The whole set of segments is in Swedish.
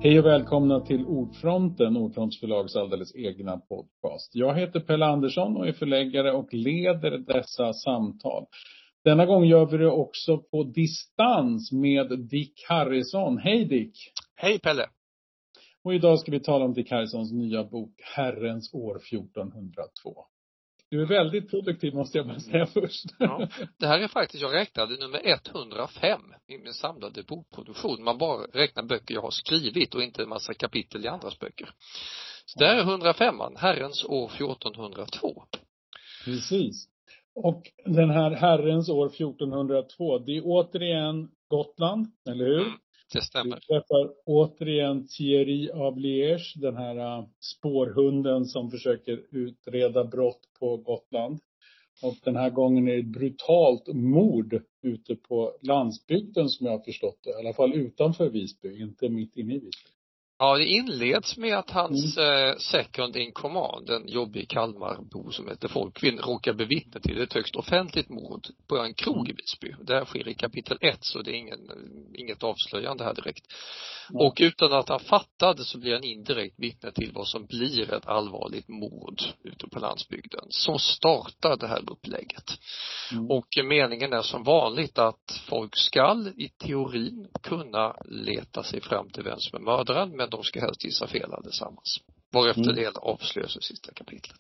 Hej och välkomna till Ordfronten, Ordfronts förlags alldeles egna podcast. Jag heter Pelle Andersson och är förläggare och leder dessa samtal. Denna gång gör vi det också på distans med Dick Harrison. Hej Dick! Hej Pelle! Och idag ska vi tala om Dick Harrisons nya bok Herrens år 1402. Du är väldigt produktiv, måste jag bara säga först. Ja, det här är faktiskt, jag räknade nummer 105 i min samlade bokproduktion. Man bara räknar böcker jag har skrivit och inte en massa kapitel i andras böcker. Så det här är 105an, Herrens år 1402. Precis. Och den här Herrens år 1402, det är återigen Gotland, eller hur? Det stämmer. Vi träffar återigen Thierry av Liège, den här spårhunden som försöker utreda brott på Gotland. Och den här gången är det ett brutalt mord ute på landsbygden som jag har förstått det. I alla fall utanför Visby, inte mitt inne i Visby. Ja, det inleds med att hans second in command, en jobbig Kalmarbo som heter Folkvinn, råkar bevittna till ett högst offentligt mord på en krog i Visby. Det här sker i kapitel 1, så det är inget avslöjande här direkt. Och utan att han fattade så blir han indirekt vittne till vad som blir ett allvarligt mord ute på landsbygden. Så startar det här upplägget. Och meningen är som vanligt att folk skall i teorin kunna leta sig fram till vem som är mördaren, men de ska helst gissa fel allesammans. Varefter det avslöjas i sista kapitlet.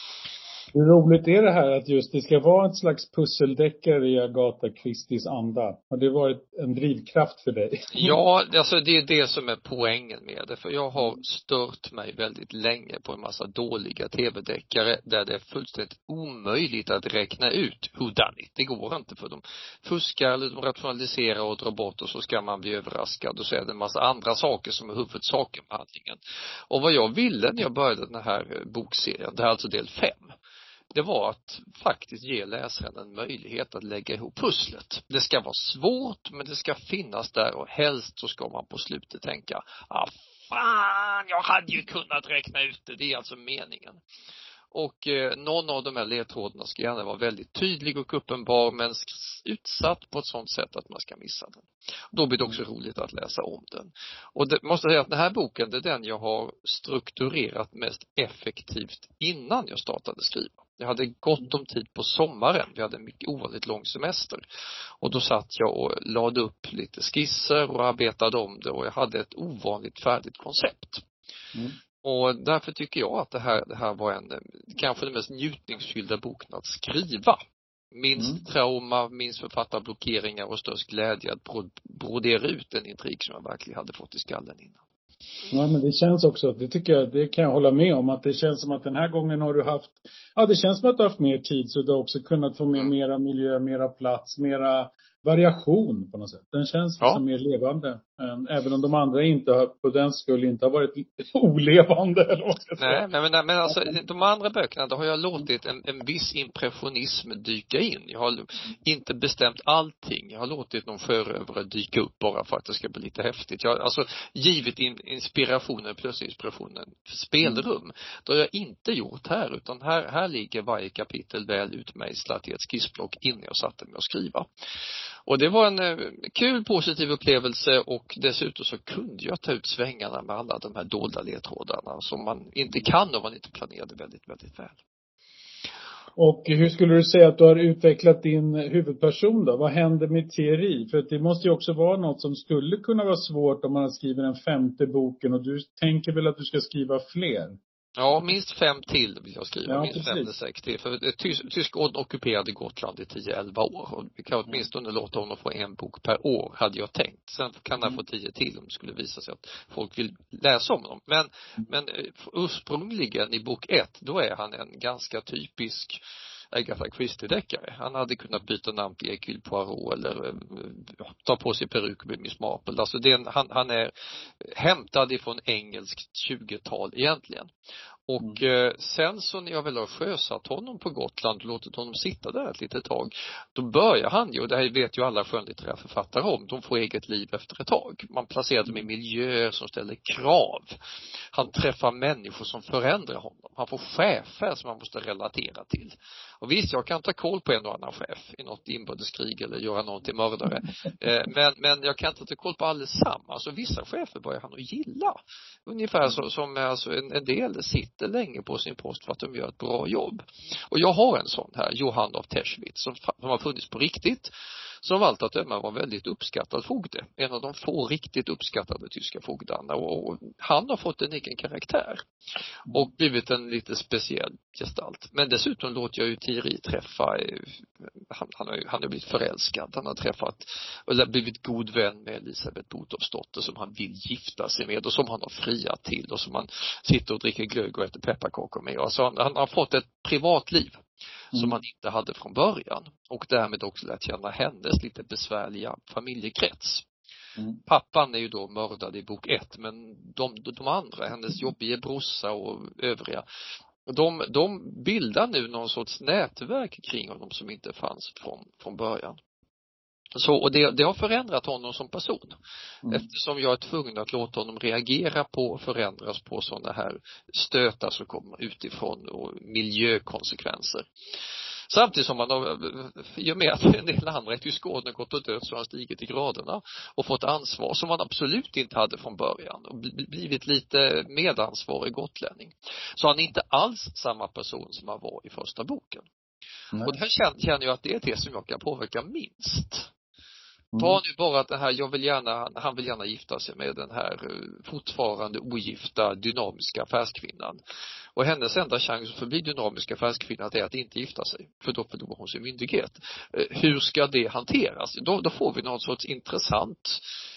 Hur roligt är det här att just det ska vara ett slags pusseldeckare i Agatha Christies anda? Har det varit en drivkraft för dig? Ja, alltså det är det som är poängen med det. För jag har stört mig väldigt länge på en massa dåliga tv-deckare där det är fullständigt omöjligt att räkna ut hur danigt. Det går inte, för de fuskar eller de rationaliserar och drar bort och så ska man bli överraskad. Och så är det en massa andra saker som är huvudsaken med handlingen. Och vad jag ville när jag började den här bokserien, det här är alltså del 5. Det var att faktiskt ge läsaren en möjlighet att lägga ihop pusslet. Det ska vara svårt, men det ska finnas där, och helst så ska man på slutet tänka, fan, jag hade ju kunnat räkna ut det. Det är alltså meningen. Och någon av de här ledtrådarna ska gärna vara väldigt tydlig och uppenbar, men utsatt på ett sånt sätt att man ska missa den. Då blir det också roligt att läsa om den. Och det måste jag säga att den här boken, det är den jag har strukturerat mest effektivt innan jag startade skriva. Jag hade gott om tid på sommaren. Vi hade en mycket ovanligt lång semester. Och då satt jag och lade upp lite skisser och arbetade om det. Och jag hade ett ovanligt färdigt koncept. Och därför tycker jag att det här var kanske den mest njutningsfyllda boken att skriva. Minst trauma, minst författarblockeringar och störst glädje att brodera ut en intrig som jag verkligen hade fått i skallen innan. Ja, men det känns också, det kan jag hålla med om, att det känns som att den här gången har du haft, det känns som att du har haft mer tid, så du har också kunnat få med mera miljö, mera plats, mera variation på något sätt. Den känns som mer levande, även om de andra inte har, på den skull inte har varit olevande eller vad ska jag säga. Nej, men alltså de andra böckerna, då har jag låtit en viss impressionism dyka in. Jag har inte bestämt allting. Jag har låtit någon sjörövare dyka upp bara för att det ska bli lite häftigt. Jag har alltså givit inspirationen, plötsligt inspirationen spelrum. Det har jag inte gjort här, utan här ligger varje kapitel väl utmejslat i ett skissblock innan jag satte mig och skriva. Och det var en kul, positiv upplevelse, och dessutom så kunde jag ta ut svängarna med alla de här dolda ledtrådarna som man inte kan om man inte planerade väldigt, väldigt väl. Och hur skulle du säga att du har utvecklat din huvudperson då? Vad händer med Thierry? För det måste ju också vara något som skulle kunna vara svårt om man har skrivit den 5:e boken, och du tänker väl att du ska skriva fler? Ja, minst 5 till vill jag skriva. Ja, minst 5 eller 6 till. För tysk ockuperade Gotland i 10-11 år. Och vi kan åtminstone låta honom få en bok per år, hade jag tänkt. Sen kan han få 10 till om det skulle visa sig att folk vill läsa om dem. Men ursprungligen i bok 1, då är han en ganska typisk Agatha Christie-deckare. Han hade kunnat byta namn till Hercule Poirot eller ta på sig peruk och bli Miss Marple. Alltså han är hämtad ifrån engelskt 20-tal egentligen. Och sen så när jag väl har sjösatt honom på Gotland och låtit honom sitta där ett litet tag, då börjar han ju, och det här vet ju alla skönlitterära författare om, de får eget liv efter ett tag. Man placerar dem i miljöer som ställer krav. Han träffar människor som förändrar honom. Han får chefer som han måste relatera till. Och visst, jag kan ta koll på en och annan chef i något inbördeskrig eller göra någon till mördare. Men jag kan inte ta koll på allesammans. Så vissa chefer börjar han att gilla. Ungefär som alltså en del sitter länge på sin post för att de gör ett bra jobb. Och jag har en sån här, Johann av Teschwitz, som har funnits på riktigt. Som allt att döma var väldigt uppskattad fogde. En av de få riktigt uppskattade tyska fogdarna. Och han har fått en egen karaktär. Och blivit en lite speciell gestalt. Men dessutom låter jag ju Thierry träffa, han har blivit förälskad. Han har träffat, eller blivit god vän med Elisabeth Botolfsdotter som han vill gifta sig med. Och som han har friat till. Och som han sitter och dricker glögg och äter pepparkakor med. Alltså han har fått ett privatliv. Som han inte hade från början. Och därmed också lärt känna hennes lite besvärliga familjekrets. Pappan är ju då mördad i bok 1. Men de andra, hennes jobbige brorsa och övriga, de bildar nu någon sorts nätverk kring honom som inte fanns från början. Så, och det har förändrat honom som person. Eftersom jag är tvungen att låta honom reagera på och förändras på sådana här stötar som kommer utifrån och miljökonsekvenser. Samtidigt som man har, i och med att en del andra i Tyskland gått och dött, så har han stigit i graderna och fått ansvar som man absolut inte hade från början och blivit lite medansvarig gotlänning. Så han är inte alls samma person som han var i första boken. Nej. Och det här känner jag att det är det som jag kan påverka minst. Ta nu bara att det här, han vill gärna gifta sig med den här fortfarande ogifta dynamiska affärskvinnan. Och hennes enda chans att förbli dynamiska affärskvinnan är att inte gifta sig. För då förlorar hon sin myndighet. Hur ska det hanteras? Då får vi någon sorts intressant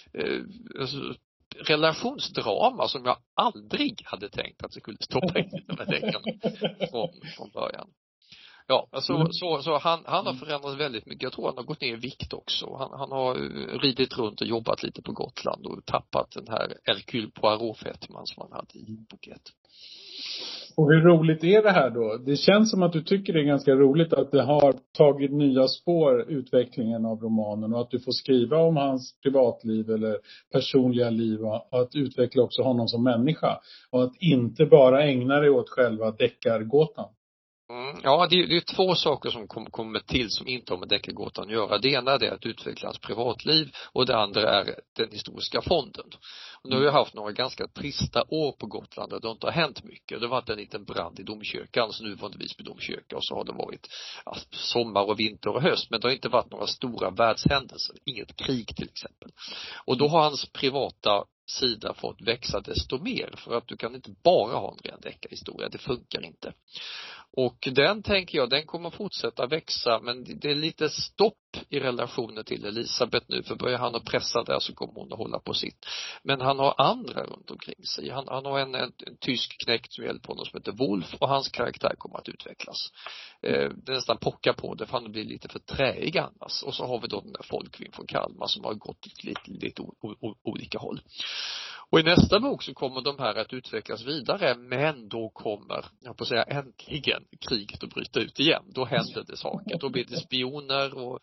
relationsdrama som jag aldrig hade tänkt att det skulle stoppa in i den här deckarna från början. Ja, så han har förändrats väldigt mycket. Jag tror han har gått ner i vikt också. Han har ridit runt och jobbat lite på Gotland och tappat den här Hercule Poirot-fettman som han hade i bok 1. Och hur roligt är det här då? Det känns som att du tycker det är ganska roligt att det har tagit nya spår, utvecklingen av romanen, och att du får skriva om hans privatliv eller personliga liv och att utveckla också honom som människa. Och att inte bara ägna dig åt själva deckargåtan. Ja, det är två saker som kommer till som inte har med deckargåtan att göra. Det ena är att utveckla hans privatliv och det andra är den historiska fonden. Och nu har jag haft några ganska trista år på Gotland där det inte har hänt mycket. Det har varit en liten brand i domkyrkan, så nu var det Visby domkyrka, och så har det varit sommar och vinter och höst, men det har inte varit några stora världshändelser, inget krig till exempel. Och då har hans privata sida fått växa desto mer, för att du kan inte bara ha en ren deckarhistoria, det funkar inte. Och den tänker jag, den kommer fortsätta växa, men det är lite stopp i relationen till Elisabeth nu, för börjar han att pressa där så kommer hon att hålla på sitt. Men han har andra runt omkring sig. Han har en tysk knäckt som hjälper honom som heter Wolf, och hans karaktär kommer att utvecklas. Det nästan pockar på det, för han blir lite för träig annars. Och så har vi då den där Folkvin från Kalmar som har gått lite olika håll. Och i nästa bok så kommer de här att utvecklas vidare, men då kommer, jag får säga äntligen, kriget att bryta ut igen. Då händer det saker. Då blir det spioner och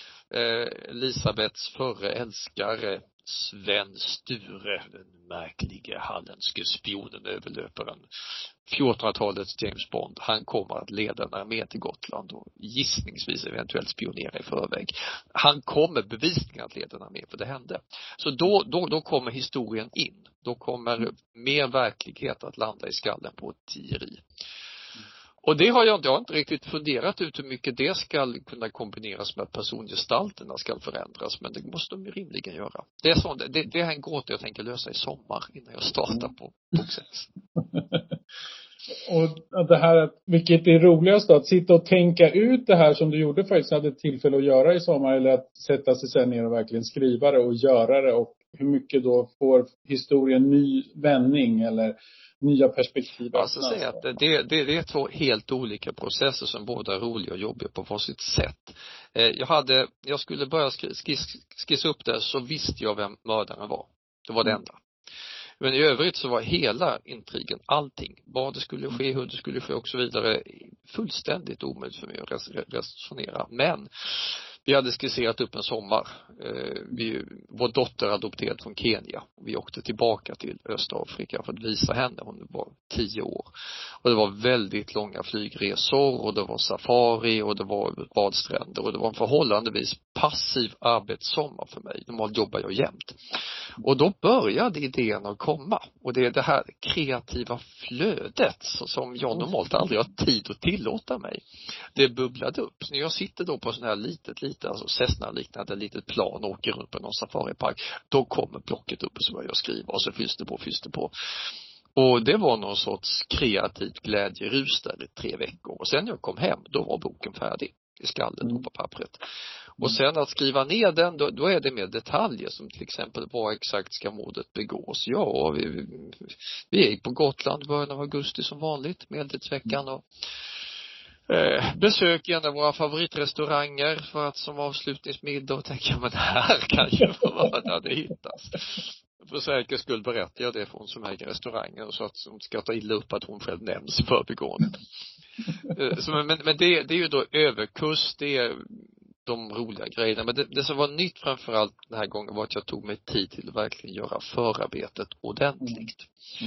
Elisabeths förre älskare Sven Sture, den märkliga halländske spionen, överlöparen, 1400-talets James Bond, han kommer att leda en armé till Gotland och gissningsvis eventuellt spionera i förväg. Han kommer bevisligen att leda en armé, för det hände. Så då kommer historien in. Då kommer mer verklighet att landa i skallen på Thierry. Och det har jag inte riktigt funderat ut hur mycket det ska kunna kombineras med att persongestalterna ska förändras, men det måste de ju rimligen göra. Det är sånt, det är en gåta jag tänker lösa i sommar innan jag startar på bok 6. Och det här, vilket är roligast då, att sitta och tänka ut det här som du gjorde faktiskt, hade tillfälle att göra i sommar, eller att sätta sig sen ner och verkligen skriva det och göra det, och hur mycket då får historien ny vändning eller nya perspektiv. Alltså säga att det är två helt olika processer som båda är roliga och jobbiga på sitt sätt. Jag skulle börja skissa upp det, så visste jag vem mördaren var. Det var det enda. Men i övrigt så var hela intrigen, allting, vad det skulle ske, hur det skulle ske och så vidare, fullständigt omöjligt för mig att resonera. Men vi hade skisserat upp en sommar. Vår dotter adopterad från Kenya. Vi åkte tillbaka till Östafrika för att visa henne. Hon var 10 år. Och det var väldigt långa flygresor och det var safari och det var badstränder och det var en förhållandevis passiv arbetssommar för mig. Normalt jobbar jag jämt. Och då började idén att komma. Och det är det här kreativa flödet som jag normalt aldrig har tid att tillåta mig. Det bubblade upp. Så när jag sitter då på sån här litet, alltså Cessna-liknande litet plan och åker runt på någon safaripark, då kommer blocket upp och så börjar jag skriva och så fylls det på. Och det var någon sorts kreativt glädjerus där i 3 veckor. Och sen när jag kom hem, då var boken färdig i skallen och på pappret. Och sen att skriva ner den, då är det med detaljer som till exempel var exakt ska mordet begås. Ja, vi är på Gotland i början av augusti som vanligt, medeltidsveckan och besök en av våra favoritrestauranger för att som avslutningsmiddag och tänka, men här kan ju vara det hittas. För säkerhets skull berättar jag det för hon som äger restaurangen så att hon ska ta illa upp att hon själv nämns i förbigående. Men det är ju då överkurs, det är de roliga grejerna. Men det som var nytt framförallt den här gången var att jag tog mig tid till att verkligen göra förarbetet ordentligt.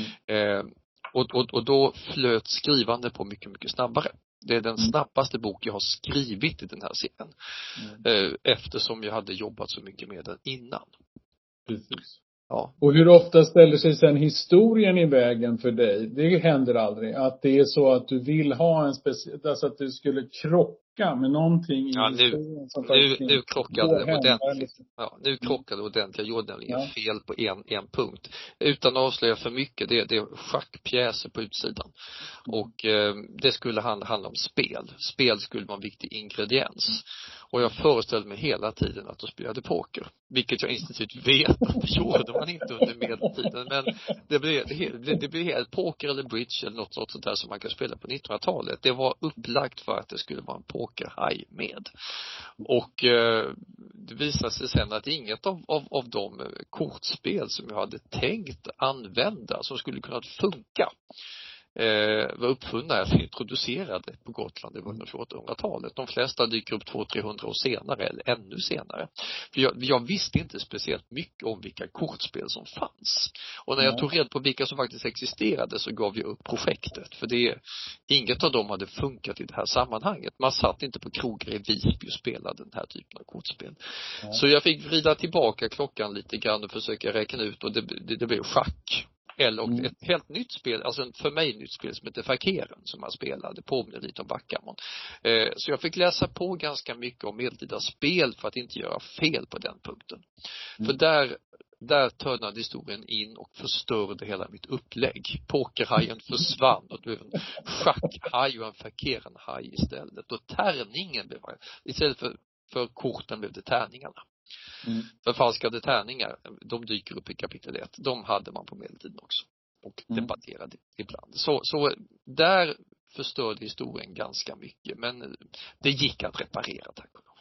Och då flöt skrivande på mycket, mycket snabbare. Det är den snabbaste bok jag har skrivit i den här serien. Eftersom jag hade jobbat så mycket med den innan. Precis. Ja. Och hur ofta ställer sig sen historien i vägen för dig? Det händer aldrig. Att det är så att du vill ha en speciell, alltså att du skulle krocka med någonting i historien som nu krockade det ordentligt. Ja, nu krockade det ordentligt. Jag gjorde nämligen fel på en punkt. Utan att avslöja för mycket. Det är schackpjäser på utsidan. Och det skulle handla om spel. Spel skulle vara en viktig ingrediens. Och jag föreställde mig hela tiden att de spelade poker. Vilket jag instinktivt vet att det gjorde man inte under medeltiden. Men det blev helt poker eller bridge eller något sånt där som man kan spela på 1900-talet. Det var upplagt för att det skulle vara en pokerhaj med. Och det visade sig sen att inget av de kortspel som jag hade tänkt använda som skulle kunna funka var uppfunna eller introducerade på Gotland i början av 1800-talet. De flesta dyker upp 200-300 år senare eller ännu senare. För jag visste inte speciellt mycket om vilka kortspel som fanns. Och när jag tog reda på vilka som faktiskt existerade så gav jag upp projektet. För inget av dem hade funkat i det här sammanhanget. Man satt inte på krogar i Visby och spelade den här typen av kortspel. Så jag fick vrida tillbaka klockan lite grann och försöka räkna ut och det blev schack. Eller ett helt nytt spel, alltså för mig nytt spel som heter Fakeren som man spelade, påminner lite om backgammon. Så jag fick läsa på ganska mycket om medeltida spel för att inte göra fel på den punkten. För där törnade historien in och förstörde hela mitt upplägg. Pokerhajen försvann och det blev en schackhaj och en Fakeren-haj istället. Och tärningen blev istället för korten blev det tärningarna. Förfalskade tärningar, de dyker upp i kapitel 1. De hade man på medeltiden också. Och debatterade ibland. Så där förstörde historien ganska mycket. Men det gick att reparera, tack och lov.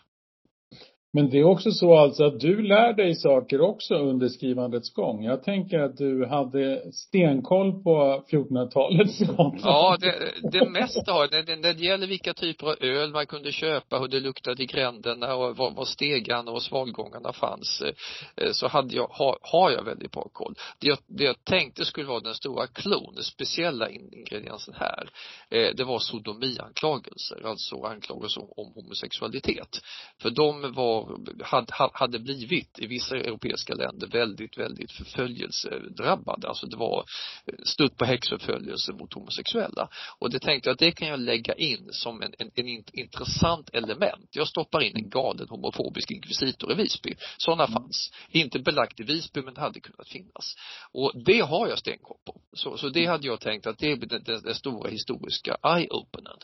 Men det är också så alltså att du lär dig saker också under skrivandets gång. Jag tänker att du hade stenkoll på 1400-talets gång. Ja, det mesta har det gäller vilka typer av öl man kunde köpa, hur det luktade i gränderna och var stegarna och svalgångarna fanns. Så har jag väldigt bra koll. Det jag tänkte skulle vara den stora klon, den speciella ingrediensen här. Det var sodomianklagelser, alltså anklagelser om homosexualitet. För de hade blivit i vissa europeiska länder väldigt, väldigt förföljelsedrabbade. Alltså det var stutt på häxförföljelse mot homosexuella. Och det tänkte jag att det kan jag lägga in som en intressant element. Jag stoppar in en galen homofobisk inkvisitor i Visby. Sådana fanns. Inte belagt i Visby men hade kunnat finnas. Och det har jag stenkoll på. Så det hade jag tänkt att det är den stora historiska eye-openern.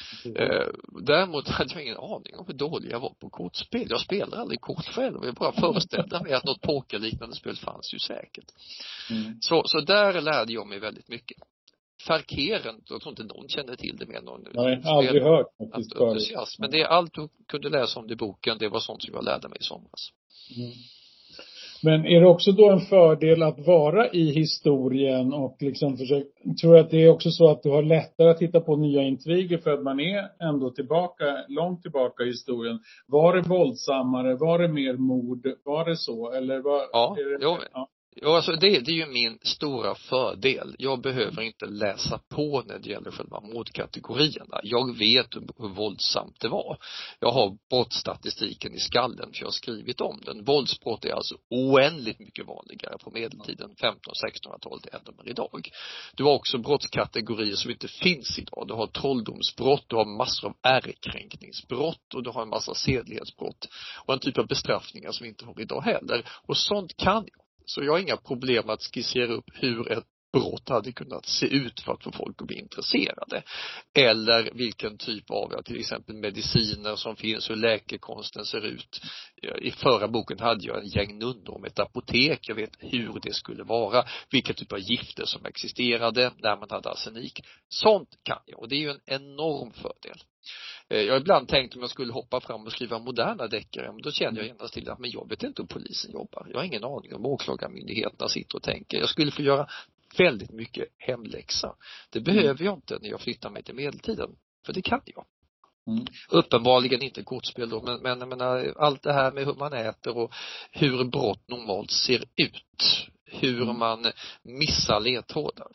Däremot hade jag ingen aning om hur dålig jag var på kortspel. Jag spelar aldrig kort själv. Jag bara föreställde mig att något pokerliknande spel fanns ju säkert. Så där lärde jag mig väldigt mycket. Fakeren, jag tror inte någon kände till det med någon. Nej, aldrig hört faktiskt. Men det är allt du kunde läsa om det i boken. Det var sånt som jag lärde mig i somras. Men är det också då en fördel att vara i historien och liksom tror jag att det är också så att du har lättare att hitta på nya intriger för att man är ändå långt tillbaka i historien. Var det våldsammare? Var det mer mord? Var det så? Eller var Ja, är det, jo, ja. ja, alltså det är ju min stora fördel. Jag behöver inte läsa på när det gäller själva mordkategorierna. Jag vet hur våldsamt det var. Jag har brottsstatistiken i skallen för jag har skrivit om den. Våldsbrott är alltså oändligt mycket vanligare på medeltiden, 1500-1600-talet, än de är idag. Du har också brottskategorier som inte finns idag. Du har trolldomsbrott, du har massor av ärekränkningsbrott och du har en massa sedlighetsbrott och en typ av bestraffningar som vi inte har idag heller. Och sånt kan jag. Så jag har inga problem att skissera upp hur ett brott hade kunnat se ut för att få folk att bli intresserade. Eller vilken typ av, till exempel mediciner som finns, hur läkekonsten ser ut. I förra boken hade jag en gäng nunnor om ett apotek. Jag vet hur det skulle vara, vilka typ av gifter som existerade när man hade arsenik. Sånt kan jag och det är ju en enorm fördel. Jag har ibland tänkt om jag skulle hoppa fram och skriva moderna deckare, men då känner jag genast till att men jag vet inte hur polisen jobbar. Jag har ingen aning om åklagarmyndigheterna sitter och tänker. Jag skulle få göra väldigt mycket hemläxa. Det behöver jag inte när jag flyttar mig till medeltiden, för det kan jag. Uppenbarligen inte kortspel då, men jag menar, allt det här med hur man äter och hur brott normalt ser ut, hur man missar ledtrådar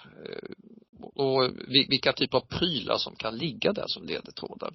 och vilka typer av prylar som kan ligga där som ledtrådar.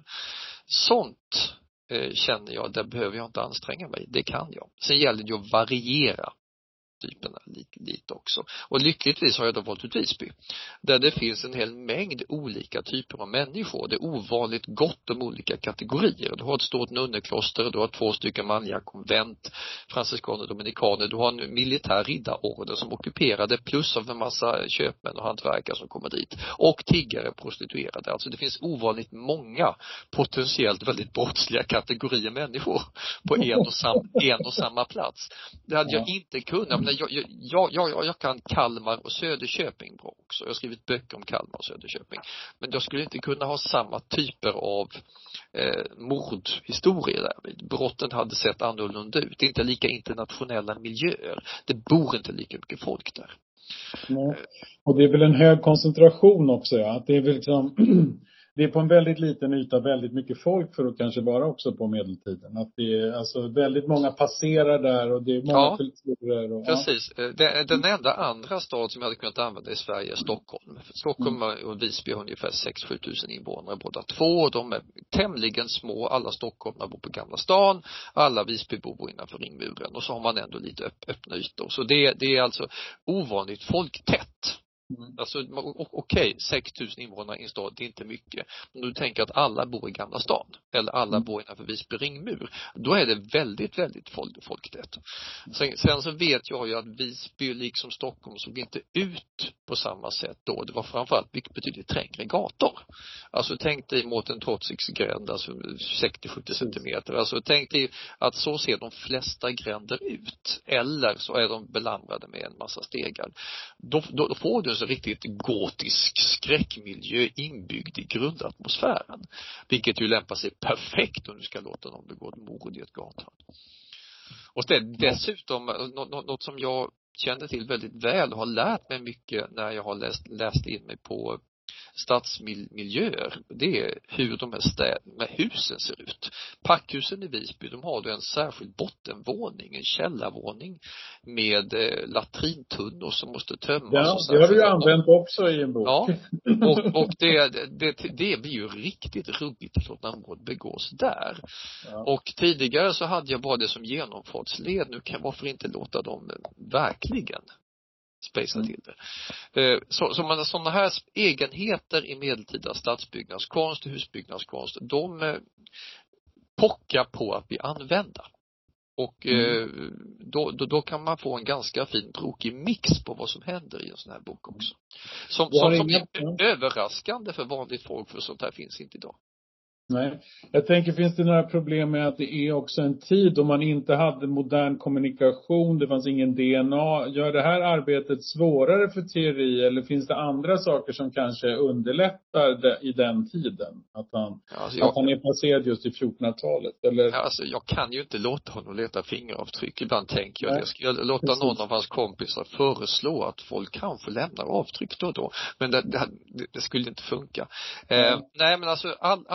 Sånt känner jag, där behöver jag inte anstränga mig. Det kan jag. Sen gäller det att variera typerna lite också. Och lyckligtvis har jag då valt ut Visby, där det finns en hel mängd olika typer av människor. Det är ovanligt gott om olika kategorier. Du har ett stort nunnekloster, du har 2 stycken manliga konvent, franciskaner och dominikaner, du har en militär riddarorden som ockuperade, plus av en massa köpmän och hantverkare som kommer dit, och tiggare, prostituerade. Alltså det finns ovanligt många potentiellt väldigt brottsliga kategorier människor på en och samma plats. Det hade jag inte kunnat. Jag kan Kalmar och Söderköping bra också. Jag har skrivit böcker om Kalmar och Söderköping. Men jag skulle inte kunna ha samma typer av mordhistorier där. Brotten hade sett annorlunda ut. Inte lika internationella miljöer. Det bor inte lika mycket folk där. Nej. Och det är väl en hög koncentration också, ja. Att det är väl liksom det är på en väldigt liten yta väldigt mycket folk för att kanske vara också på medeltiden. Att det är alltså väldigt många passerar där och det är många kulturer. Och, precis. Den enda andra stad som jag hade kunnat använda i Sverige är Stockholm. Stockholm och Visby har ungefär 6-7 tusen invånare båda två. De är tämligen små. Alla stockholmare bor på Gamla stan. Alla Visbybor bor innanför ringmuren. Och så har man ändå lite öppna ytor. Så det är alltså ovanligt folktätt. Alltså okej, 6 000 invånare i en stad, det är inte mycket. Men du tänker att alla bor i Gamla stan eller alla bor innanför Visby ringmur, då är det väldigt, väldigt folktätt. Sen så vet jag ju att Visby liksom Stockholm såg inte ut på samma sätt då. Det var framförallt betydligt trängre gator. Alltså tänk dig mot en Trotsiksgränd, alltså 60-70 centimeter. Alltså tänk dig att så ser de flesta gränder ut. Eller så är de belamrade med en massa stegar. Då får du en så riktigt gotisk skräckmiljö inbyggd i grundatmosfären. Vilket ju lämpar sig perfekt om du ska låta någon begå ett mord i ett gathörn. Och det är dessutom något som jag kände till väldigt väl och har lärt mig mycket när jag har läst in mig på stadsmiljöer. Det är hur de här husen ser ut. Packhusen i Visby, de har då en särskild bottenvåning, en källarvåning med latrintunnor som måste tömmas. Ja, det har du ju använt också i en bok. Ja, och det blir ju riktigt rubbigt att låta mord begås där. Ja. Och tidigare så hade jag bara det som genomfartsled. Nu varför inte låta dem verkligen spacea till det. Så man har sådana här egenheter i medeltida stadsbyggnadskonst och husbyggnadskonst, de pockar på att bli använda. Och då kan man få en ganska fin brokig mix på vad som händer i en sån här bok också. Som är överraskande för vanligt folk, för sånt här finns inte idag. Nej. Jag tänker, finns det några problem med att det är också en tid då man inte hade modern kommunikation, det fanns ingen DNA. Gör det här arbetet svårare för teori, eller finns det andra saker som kanske underlättar i den tiden? Att han är placerad just i 1400-talet, eller? Alltså, jag kan ju inte låta honom leta fingeravtryck. Ibland tänker jag Nej, det. Ska jag låta precis. någon av hans kompisar föreslå att folk kanske lämnar avtryck då? Men det skulle inte funka. Nej, men alltså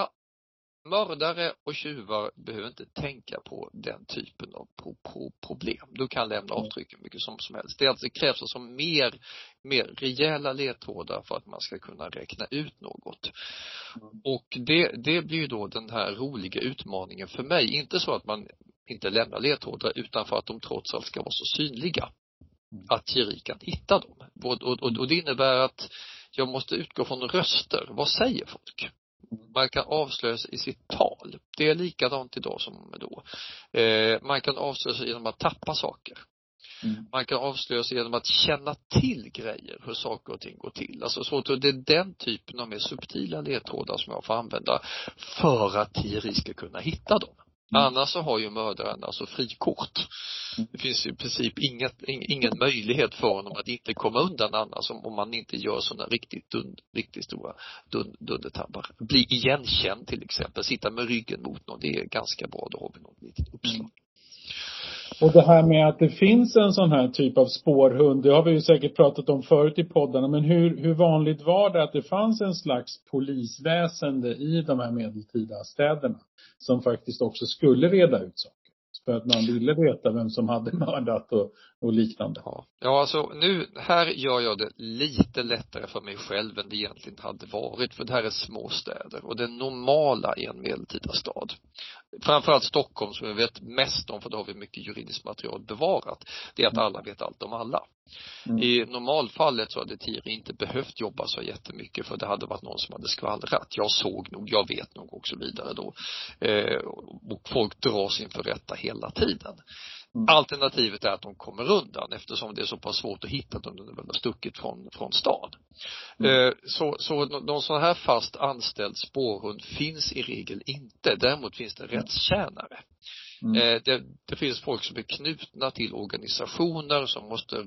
mördare och tjuvar behöver inte tänka på den typen av problem. Du kan lämna avtryck hur mycket som helst. Det krävs alltså mer rejäla ledtrådar för att man ska kunna räkna ut något. Och det blir ju då den här roliga utmaningen för mig. Inte så att man inte lämnar ledtrådar, utan för att de trots allt ska vara så synliga att Thierry kan hitta dem. Och det innebär att jag måste utgå från röster. Vad säger folk? Man kan avslöja sig i sitt tal. Det är likadant idag som då. Man kan avslöja sig genom att tappa saker. Man kan avslöja sig genom att känna till grejer, hur saker och ting går till. Alltså så att det är den typen av mer subtila ledtrådar som jag får använda för att Thierry ska kunna hitta dem. Annars så har ju mördaren alltså frikort. Det finns ju i princip ingen möjlighet för honom att inte komma undan annars, om man inte gör sådana riktigt stora dundertabbar. Bli igenkänd till exempel, sitta med ryggen mot någon, det är ganska bra, då har vi något litet uppslag. Och det här med att det finns en sån här typ av spårhund, det har vi ju säkert pratat om förut i poddarna, men hur vanligt var det att det fanns en slags polisväsende i de här medeltida städerna som faktiskt också skulle reda ut saker? För att man ville veta vem som hade mördat och liknande. Ja, alltså nu, här gör jag det lite lättare för mig själv än det egentligen hade varit. För det här är småstäder och det normala i en medeltida stad. Framförallt Stockholm, som vi vet mest om, för då har vi mycket juridiskt material bevarat. Det är att alla vet allt om alla. I normalfallet så hade Thierry inte behövt jobba så jättemycket, för det hade varit någon som hade skvallrat. Jag såg nog, jag vet nog och så vidare då. Och folk dras inför rätta hela tiden. Alternativet är att de kommer undan, eftersom det är så pass svårt att hitta dem när de väl har stuckit från stan. Så någon sån här fast anställd spårhund finns i regel inte. Däremot finns det rättstjänare. Det finns folk som är knutna till organisationer som måste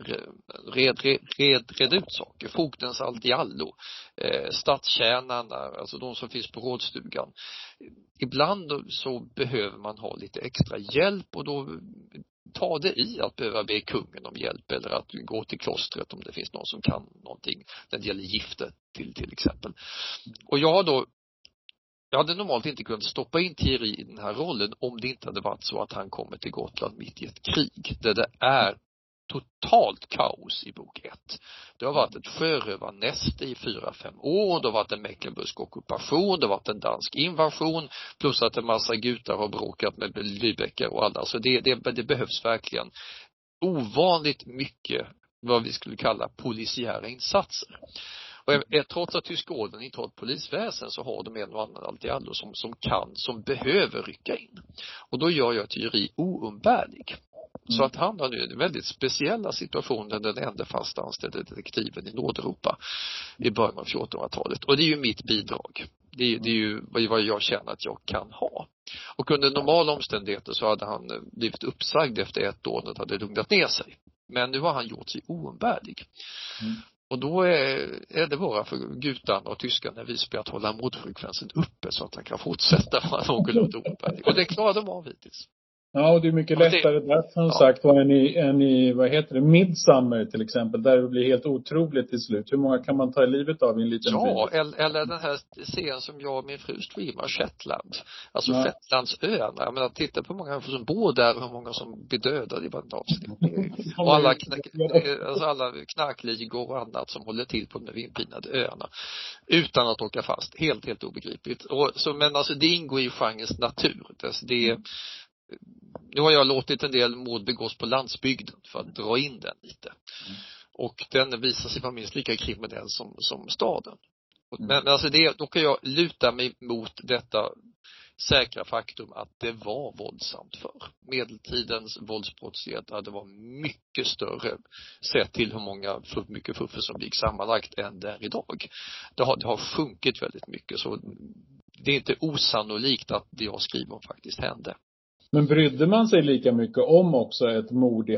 reda ut saker. Fogdens alltiallo, stadstjänarna, alltså de som finns på rådstugan. Ibland så behöver man ha lite extra hjälp, och då tar det i att behöva be kungen om hjälp, eller att gå till klostret om det finns någon som kan någonting. Det gäller gifte till exempel. Och jag hade normalt inte kunnat stoppa in Thierry i den här rollen om det inte hade varit så att han kommer till Gotland mitt i ett krig där det är totalt kaos i bok 1. Det har varit ett sjörövarnäste i 4-5 år, det har varit en Mecklenburgsk ockupation, det har varit en dansk invasion, plus att en massa gutar har bråkat med Lübecker och alla. Så det behövs verkligen ovanligt mycket vad vi skulle kalla polisiära insatser. Och trots att Tyskården inte har ett polisväsen, så har de en och annan alltiallo som behöver rycka in. Och då gör jag Thierry oumbärlig. Så att han har nu en väldigt speciella situation, den enda fast anställde detektiven i Nordeuropa i början av 1400-talet. Och det är ju mitt bidrag. Det är ju vad jag känner att jag kan ha. Och under normala omständigheter så hade han blivit uppsagd efter 1 år när det hade lugnat ner sig. Men nu har han gjort sig oumbärlig. Och då är det bara för gutarna och tyskarna i Visby att hålla mordfrekvensen uppe så att han kan fortsätta vara någorlunda oumbärlig. Och det klarar de av hittills. Ja, och det är mycket lättare där som sagt än i, vad heter det, Midsummer till exempel, där det blir helt otroligt till slut. Hur många kan man ta i livet av i en liten by? Eller den här serien som jag och min fru streamar, Shetland. Alltså Shetlandsöarna. Jag menar, titta på hur många som bor där och hur många som blir dödade i varje avsnitt. Och alla knarkligor och annat som håller till på de vindpinade öarna utan att åka fast. Helt obegripligt. Men alltså det ingår i genrens natur. Nu har jag låtit en del mord begås på landsbygden för att dra in den lite. Och den visar sig vara minst lika kriminell som staden. Men alltså då kan jag luta mig mot detta säkra faktum att det var våldsamt förr. Medeltidens våldsbrottslighet hade varit mycket större sett till hur mycket fuffer som gick sammanlagt än där idag. Det har sjunkit väldigt mycket, så det är inte osannolikt att det jag skriver om faktiskt hände. Men brydde man sig lika mycket om också ett mord i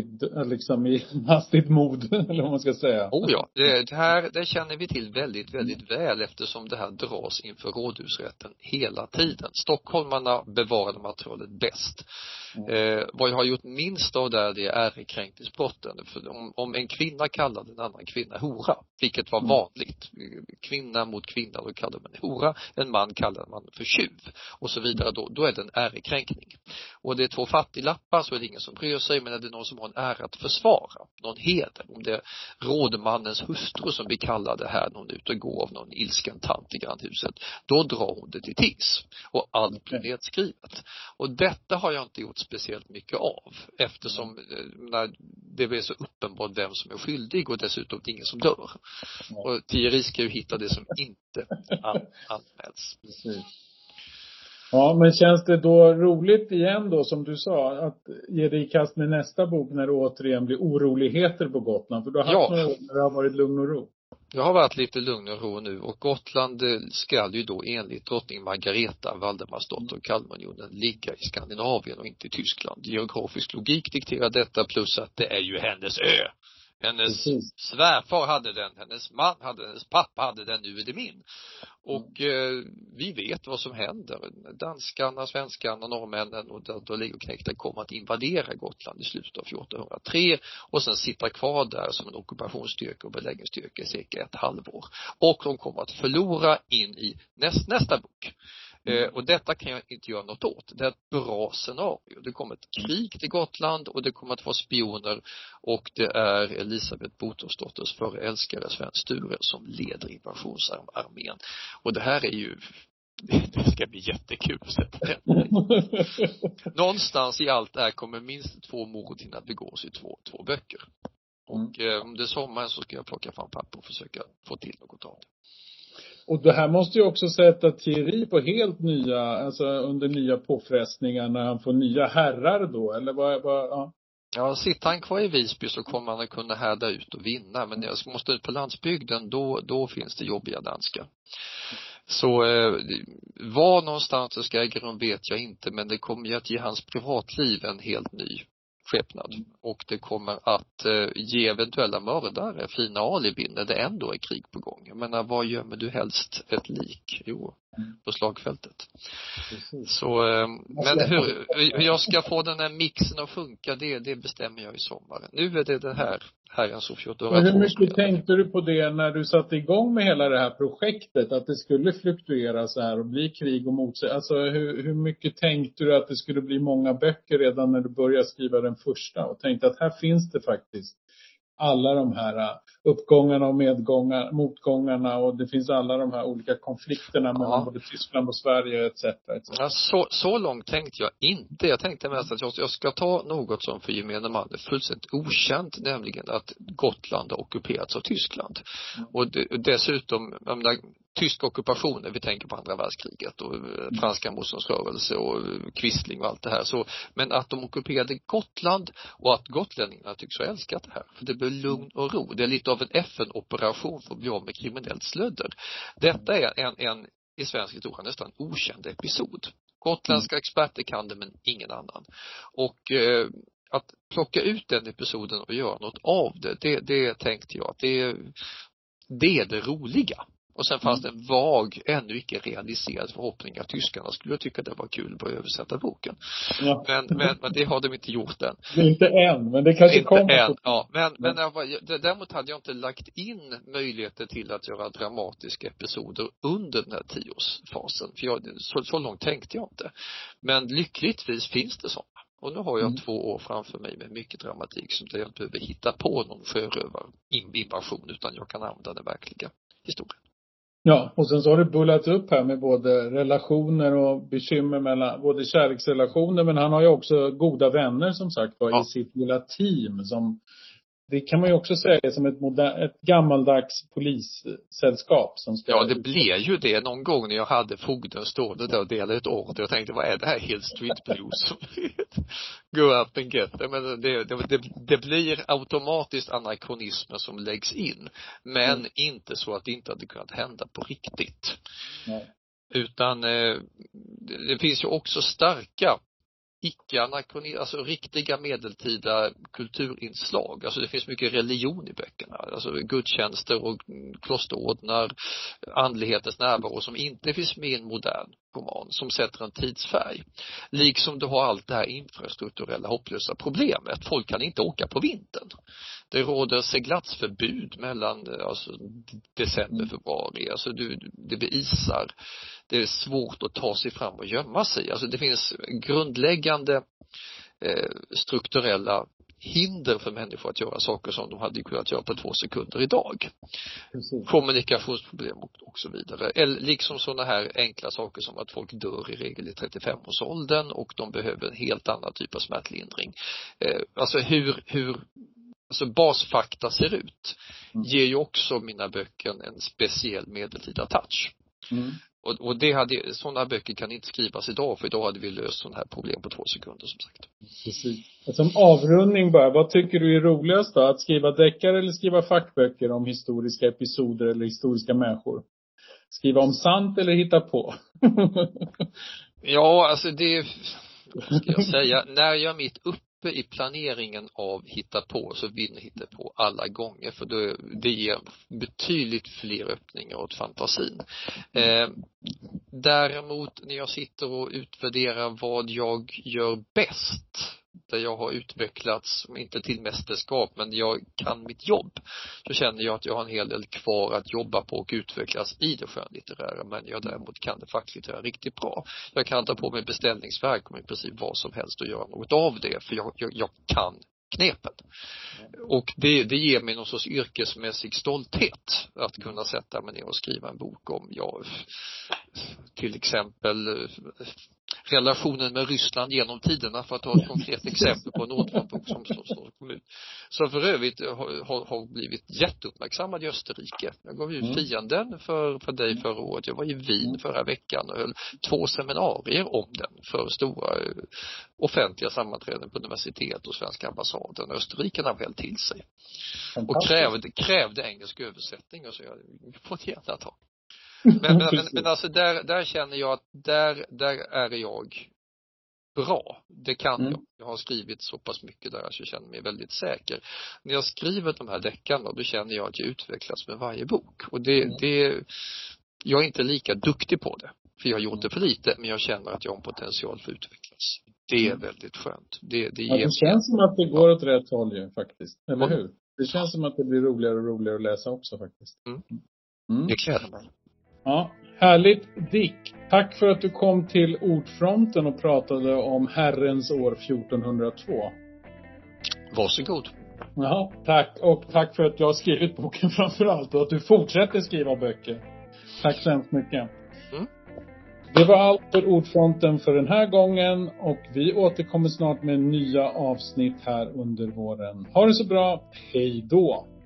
hastigt mod, eller vad man ska säga? Oh ja, det känner vi till väldigt, väldigt väl, eftersom det här dras inför rådhusrätten hela tiden. Stockholmarna bevarade materialet bäst. Vad jag har gjort minst av där, det är ärekränkningsbrotten. För om en kvinna kallade en annan kvinna hora, vilket var vanligt, kvinna mot kvinna, då kallade man hora, en man kallade man för tjuv och så vidare, då är det en ärekränkning. Och det är 2 fattiglappar, så är det ingen som bryr sig, men är det någon som har en ära att försvara, någon heder, om det är rådmannens hustru som vi kallar det här, någon ute och går av någon ilsken tant i grannhuset, då drar hon det till tigs och allt blir nedskrivet. Och detta har jag inte gjort speciellt mycket av, eftersom när det blir så uppenbart vem som är skyldig och dessutom ingen som dör. Och tiggeri ska ju hitta det som inte anmäls. Precis. Ja, men känns det då roligt igen då, som du sa, att ge dig i kast med nästa bok när det återigen blir oroligheter på Gotland? För du har haft några år när det har varit lugn och ro. Jag har varit lite lugn och ro nu, och Gotland ska ju då enligt drottning Margareta Valdemarsdotter och Kalmarunionen ligga i Skandinavien och inte i Tyskland. Geografisk logik dikterar detta, plus att det är ju hennes ö. Hennes svärfar hade den, hennes man hade den, hennes pappa hade den, nu är det min. Och vi vet vad som händer. Danskarna, svenskarna, norrmännen och Legonknektar kommer att invadera Gotland i slutet av 1403 och sen sitta kvar där som en ockupationsstyrka och beläggningsstyrka i cirka ett halvår. Och de kommer att förlora in i nästa bok. Och detta kan jag inte göra något åt. Det är ett bra scenario. Det kommer ett krig till Gotland och det kommer att vara spioner, och det är Elisabeth Botolfsdotters förälskare Sven Sture som leder invasionsarmén. Och det här är ju, det ska bli jättekul att sätta det. Någonstans i allt det här kommer minst 2 mord hinna begås i två böcker. Och om det är sommaren så ska jag plocka fram papper och försöka få till något av det. Och det här måste ju också sätta Thierry på helt nya, alltså under nya påfrestningar när han får nya herrar då, eller vad ja. Ja, sitter han kvar i Visby så kommer han att kunna härda ut och vinna, men jag måste ut på landsbygden, då finns det jobbiga danskar. Så var någonstans det ska äga rum vet jag inte, men det kommer ju att ge hans privatliv en helt ny skepnad. Och det kommer att ge eventuella mördare fina alibin när det ändå är krig på gång. Jag menar, vad gömmer du helst ett lik? Jo, på slagfältet. Så, men hur jag ska få den här mixen att funka, det bestämmer jag i sommar. Nu är det här herrens år 1402. Men hur mycket tänkte du på det när du satte igång med hela det här projektet? Att det skulle fluktuera så här och bli krig och motsättningar? Alltså hur mycket tänkte du att det skulle bli många böcker redan när du började skriva den första? Och tänkte att här finns det faktiskt alla de här uppgångarna och motgångarna, och det finns alla de här olika konflikterna mellan både Tyskland och Sverige etc. Ja, så långt tänkte jag inte. Jag tänkte mest att jag ska ta något som för gemene man är fullständigt okänt, nämligen att Gotland har ockuperats av Tyskland. Och dessutom, jag menar, tyska ockupationer, vi tänker på andra världskriget och franska motståndsrörelse och Quisling och allt det här. Så, men att de ockuperade Gotland och att gotlänningarna tycks ha älskat det här. För det blir lugn och ro. Det är lite av en FN-operation för att bli av med kriminellt slödder. Detta är en i svensk historia nästan okänd episod. Gotländska experter kan det, men ingen annan. Och att plocka ut den episoden och göra något av det tänkte jag att det är det roliga. Och sen fanns det en vag, ännu icke realiserad förhoppning att tyskarna skulle tycka det var kul att börja översätta boken. Ja. Men det har de inte gjort än. Det är inte än, men det kanske kommer. Än, ja. Men däremot hade jag inte lagt in möjligheter till att göra dramatiska episoder under den här 10-årsfasen. För så långt tänkte jag inte. Men lyckligtvis finns det sådana. Och nu har jag 2 år framför mig med mycket dramatik som jag inte behöver hitta på någon sjörövarinvasion, utan jag kan använda den verkliga historien. Ja, och sen så har det bullats upp här med både relationer och bekymmer mellan både kärleksrelationer, men han har ju också goda vänner som sagt var i sitt lilla team som, det kan man ju också säga som ett gammaldags polissällskap som ska... Ja, det blev ju det någon gång när jag hade fogden stående där och delade ett år. Jag tänkte, vad är det här Hill Street Blues? Go up and get them. Men det blir automatiskt anakronismer som läggs in. Men inte så att det inte hade kunnat hända på riktigt. Nej. Utan det finns ju också starka alltså riktiga medeltida kulturinslag. Alltså det finns mycket religion i böckerna. Alltså gudstjänster och klosterordnar, andlighetens närvaro som inte finns med i en modern roman, som sätter en tidsfärg. Liksom du har allt det här infrastrukturella hopplösa problemet. Folk kan inte åka på vintern. Det råder seglatsförbud mellan december och februari. Alltså det blir isar. Det är svårt att ta sig fram och gömma sig. Alltså det finns grundläggande strukturella hinder för människor att göra saker som de hade kunnat göra på 2 sekunder idag. Precis. Kommunikationsproblem och så vidare. Eller liksom sådana här enkla saker som att folk dör i regel i 35-årsåldern och de behöver en helt annan typ av smärtlindring. Alltså hur basfakta ser ut ger ju också mina böcker en speciell medeltida touch. Mm. Och sådana böcker kan inte skrivas idag, för idag hade vi löst sådana här problem på 2 sekunder som sagt. Precis. Som avrundning bara, vad tycker du är roligast då? Att skriva deckare eller skriva fackböcker om historiska episoder eller historiska människor? Skriva om sant eller hitta på? Ja, alltså det ska jag säga, när jag är mitt uppe i planeringen av hitta på så vinner hitta på alla gånger, för det ger betydligt fler öppningar åt fantasin. Däremot när jag sitter och utvärderar vad jag gör bäst, där jag har utvecklats, inte till mästerskap, men jag kan mitt jobb, så känner jag att jag har en hel del kvar att jobba på och utvecklas i det skönlitterära, men jag däremot kan det facklitterära riktigt bra. Jag kan ta på mig beställningsverk och i princip vad som helst och göra något av det, för jag kan knepen. Och det ger mig någon sorts yrkesmässig stolthet att kunna sätta mig ner och skriva en bok om, till exempel relationen med Ryssland genom tiderna, för att ta ett konkret exempel på en återfallsbok som kom ut. Så för övrigt har blivit jätteuppmärksammad i Österrike. Jag gav ut Fienden för dig förra året. Jag var i Wien förra veckan och höll 2 seminarier om den för stora offentliga sammanträden på universitet och svenska ambassaden. Österrikarna höll till sig. Och krävde engelsk översättning, och så jag får gärna ta. Men alltså där känner jag att där är jag bra. Det kan jag. Jag har skrivit så pass mycket där så jag känner mig väldigt säker. När jag skriver de här deckarna, då känner jag att jag utvecklas med varje bok. Och jag är inte lika duktig på det, för jag har gjort det för lite, men jag känner att jag har en potential för att utvecklas. Det är väldigt skönt. Det känns som att det går åt rätt håll ju, faktiskt. Eller hur? Det känns som att det blir roligare och roligare att läsa också faktiskt. Det kläder mig. Ja, härligt Dick. Tack för att du kom till Ordfronten och pratade om Herrens år 1402. Varsågod. Ja, tack. Och tack för att jag har skrivit boken framförallt, och att du fortsätter skriva böcker. Tack så hemskt mycket. Det var allt för Ordfronten för den här gången, och vi återkommer snart med nya avsnitt här under våren. Ha det så bra. Hej då.